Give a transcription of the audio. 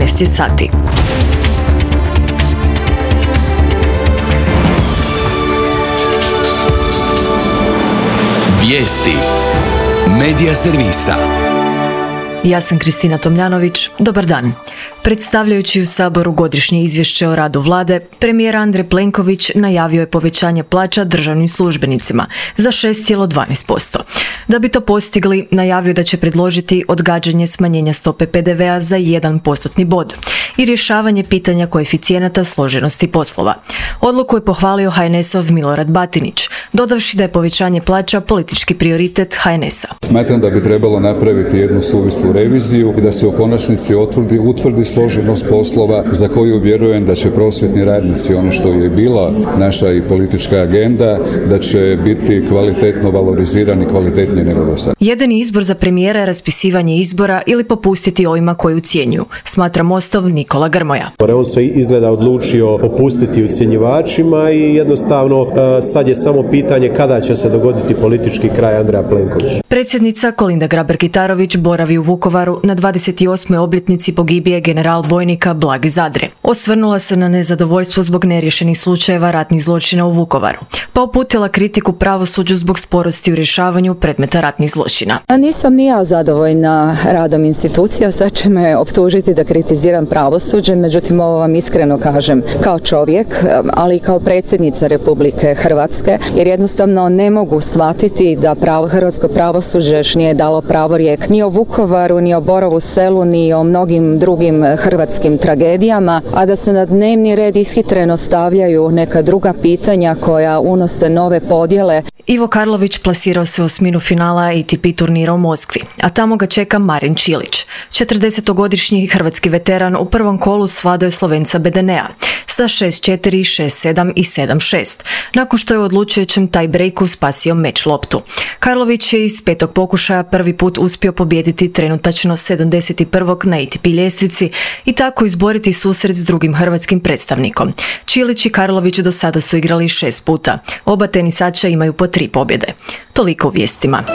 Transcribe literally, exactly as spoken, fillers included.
dvanaest sati. Vijesti Medija servisa. Ja sam Kristina Tomljanović. Dobar dan. Predstavljajući u Saboru godišnje izvješće o radu vlade, premijer Andrej Plenković najavio je povećanje plaća državnim službenicima za šest zarez dvanaest posto. Da bi to postigli, najavio da će predložiti odgađanje smanjenja stope pe de ve a za jedan postotni bod i rješavanje pitanja koeficijenata složenosti poslova. Odluku je pohvalio ha en es-ov Milorad Batinić, dodavši da je povećanje plaća politički prioritet ha en es-a. Smatram da bi trebalo napraviti jednu suvislu reviziju i da se u konačnici utvrdi, utvrdi složenost poslova za koju vjerujem da će prosvjetni radnici, ono što je bila naša i politička agenda, da će biti kvalitetno valorizirani, kvalitetnije nego do sada. Jedini izbor za premijera je raspisivanje izbora ili popustiti ovima koji ucjenjuju, smatra Mostov Nikola Grmoja. On se izgleda odlučio popustiti ucjenjivačima i jednostavno sad je samo pitanje kada će se dogoditi politički kraj Andreja Plenkovića. Predsjednica Kolinda Grabar-Kitarović boravi u Vukovaru na dvadeset osmoj obljetnici pogibije general bojnika Blagi Zadre. Osvrnula se na nezadovoljstvo zbog neriješenih slučajeva ratnih zločina u Vukovaru, pa uputila kritiku pravosuđu zbog sporosti u rješavanju predmeta ratnih zločina. Nisam ni ja zadovoljna radom institucija, sad će me optužiti da kritiziram pravosuđe, međutim ovo vam iskreno kažem kao čovjek, ali i kao predsjednica Republike Hrvatske, jer jednostavno ne mogu shvatiti da pravo, hrvatsko pravosuđe još nije dalo pravorijek ni o Vukovaru, ni o Borovu Selu, ni o mnogim drugim hrvatskim tragedijama, a da se na dnevni red ishitreno stavljaju neka druga pitanja koja unose nove podjele. Ivo Karlović plasirao se u osminu finala A T P turnira u Moskvi, a tamo ga čeka Marin Čilić. četrdesetogodišnji hrvatski veteran u prvom kolu svladao je Slovenca Bedenea sa šest četiri, šest sedam i sedam šest, nakon što je u odlučujućem tie-breaku spasio meč loptu. Karlović je iz petog pokušaja prvi put uspio pobijediti trenutačno sedamdeset prvog na A T P ljestvici i tako izboriti susret s drugim hrvatskim predstavnikom. Čilić i Karlović do sada su igrali šest puta. Oba tenisača imaju po tri pobjede. Toliko u vijestima.